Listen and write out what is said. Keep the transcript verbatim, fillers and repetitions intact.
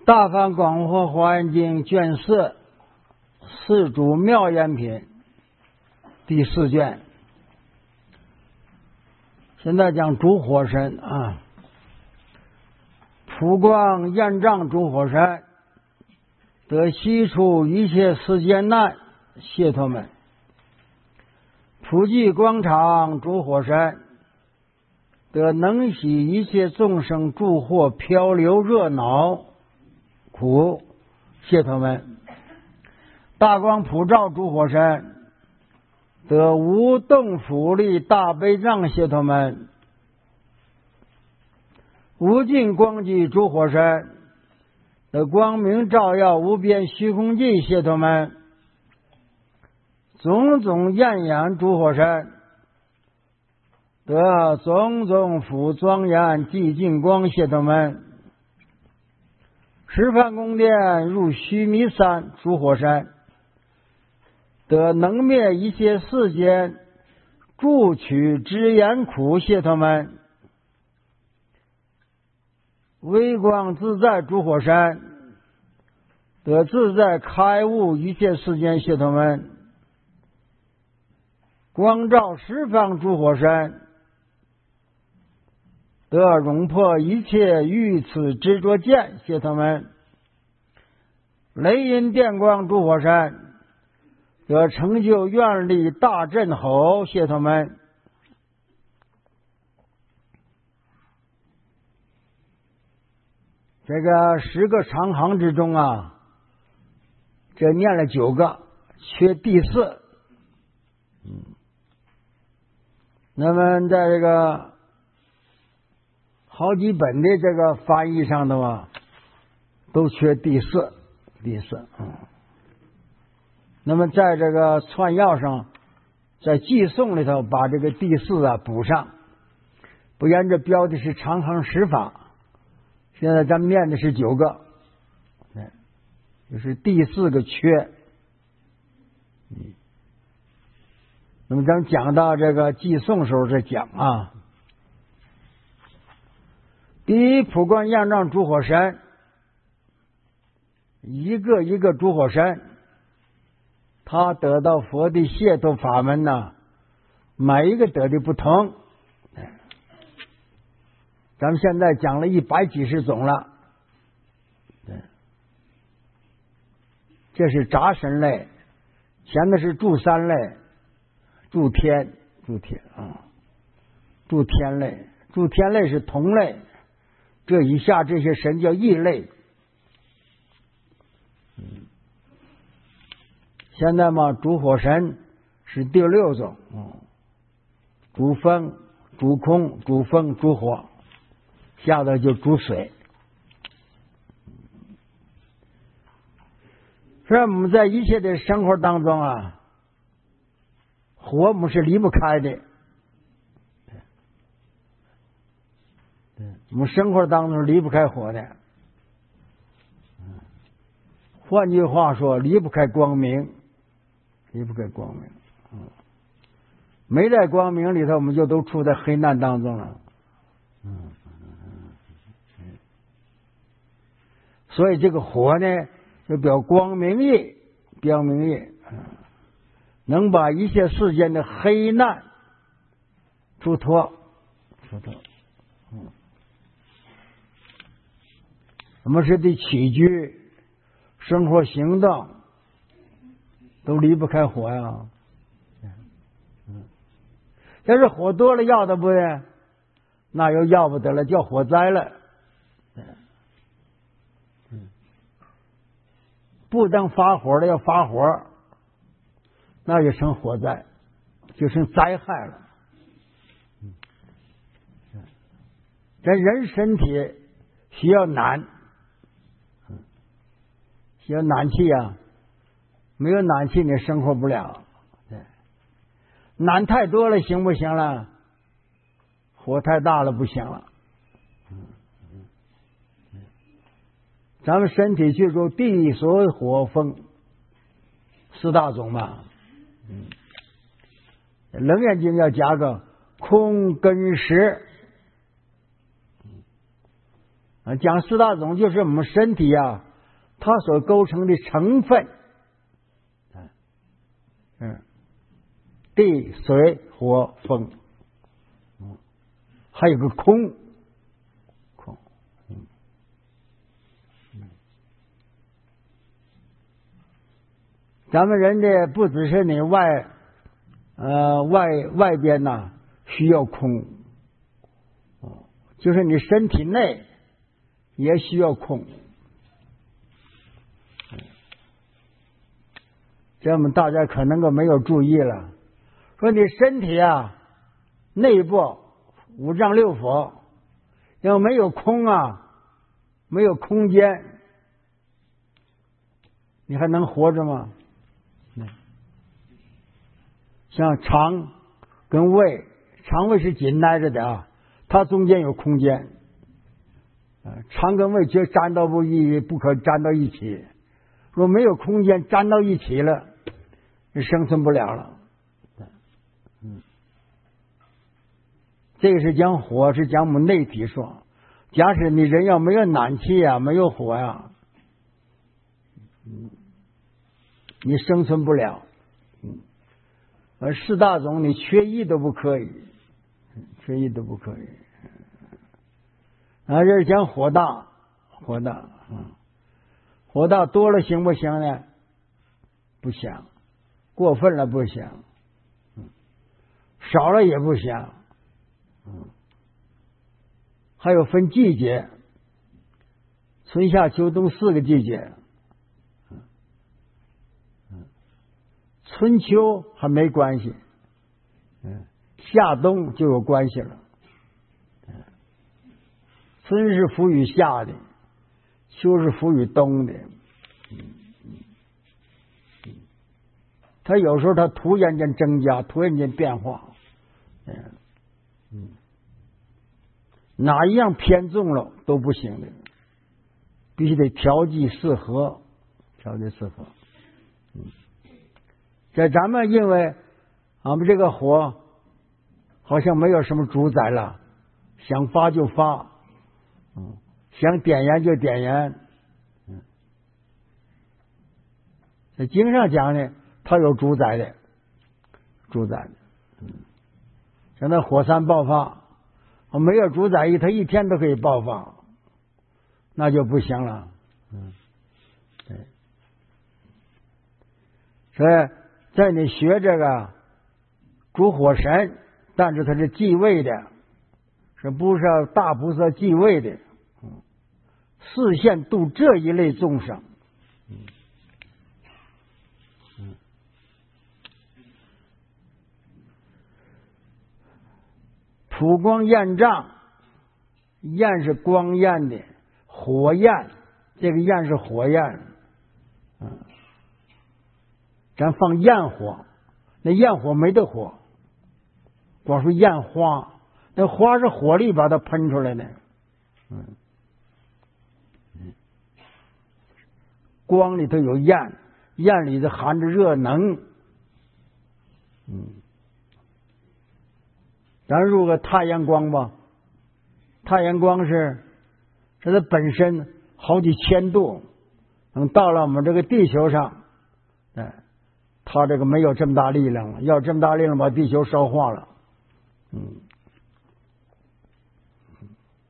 大梵广佛华严经卷四四主妙言品第四卷，现在讲诸火神啊，普光焰障诸火神，得悉除一切世间难，谢陀门。普济光场诸火神，得能洗一切众生诸惑漂流热恼苦，谢陀门。大光普照诸火神，得无动辅力大悲障，谢陀门。无尽光际诸火神，得光明照耀无边虚空际，谢陀门。种种艳眼诸火神，得种种福庄严寂静光，谢陀门。十方宫殿入须弥山诸火神，得能灭一切世间诸取之言苦，谢陀门。微光自在诸火神，得自在开悟一切世间，谢陀门。光照十方诸火神，得容破一切欲此执着见，谢陀门。雷音电光诸火神，得成就愿力大震吼，谢陀门。这个十个长行之中啊，这念了九个，缺第四。嗯，那么在这个好几本的这个翻译上的话，都缺第四，第四。嗯，那么在这个串要上，在寄送里头把这个第四啊补上，不然这标的是长行十法。现在咱们念的是九个，就是第四个缺。嗯，那么咱们讲到这个寄送时候再讲啊。第一，普光焰障诸火神，一个一个诸火神，他得到佛的解脱法门呢，每一个得的不同。咱们现在讲了一百几十种了，对，这是杂神类，前面是助三类，助天，助天啊，助天类，助天类是同类，这以下这些神叫异类。嗯，现在嘛，主火神是第六种，嗯，主风、主空、主风、主火。下头就煮水，所以我们在一切的生活当中啊，火我们是离不开的。对，我们生活当中离不开火的。换句话说，离不开光明，离不开光明。嗯，没在光明里头，我们就都处在黑暗当中了。嗯。所以这个火呢，就表光明业，标明业，能把一切世间的黑暗除脱，除脱。嗯，我们是的起居、生活、行动都离不开火呀。嗯，要是火多了要的不呢，那又要不得了，叫火灾了。不当发火的要发火，那就成火灾，就成灾害了。这人身体需要暖，需要暖气啊，没有暖气你生活不了。对，暖太多了行不行了？火太大了不行了。咱们身体去除地水火风四大种嘛，嗯，楞严经要加个空根实， 啊，讲四大种就是我们身体啊，它所构成的成分，嗯，地、水、火、风，嗯，还有个空，空，嗯，嗯，咱们人的不只是你外，呃，外外边呐需要空，哦，就是你身体内也需要空。这我们大家可能够没有注意了，说你身体啊，内部五脏六腑要没有空啊，没有空间，你还能活着吗？像肠跟胃，肠胃是紧挨着的啊，它中间有空间，啊，肠跟胃就粘到不一，不可粘到一起。若没有空间粘到一起了，生存不了了。嗯，这个是讲火，是讲我们内体说。假使你人要没有暖气啊，没有火呀、啊，嗯，你生存不了。嗯，而四大种你缺一都不可以，缺一都不可以。啊，这是讲火大，火大，嗯，火大多了行不行呢？不行。过分了不行，嗯，少了也不行，嗯，还有分季节，春夏秋冬四个季节，嗯嗯，春秋还没关系，嗯，夏冬就有关系了，嗯，春是赋予夏的，秋是赋予冬的，嗯。它有时候它突然间增加，突然间变化，嗯嗯，哪一样偏重了都不行的，必须得调剂适合，调剂适合。嗯，在咱们因为俺们这个火好像没有什么主宰了，想发就发，嗯，想点燃就点燃，嗯，在经上讲呢。它有主宰的，主宰的，嗯，像那火山爆发，没有主宰，它一天都可以爆发，那就不行了，嗯，对，所以在你学这个主火神，但是它是继位的，是不是大菩萨继位的？嗯，视线度这一类众生，嗯。普光焰障，焰是光焰的，火焰，这个焰是火焰，嗯，咱放焰火，那焰火没得火，光说焰花，那花是火力把它喷出来的，嗯，光里头有焰，焰里头含着热能，嗯。咱入个太阳光吧，太阳光是是它本身好几千度，等到了我们这个地球上，哎，它这个没有这么大力量了，要这么大力量把地球烧化了，嗯。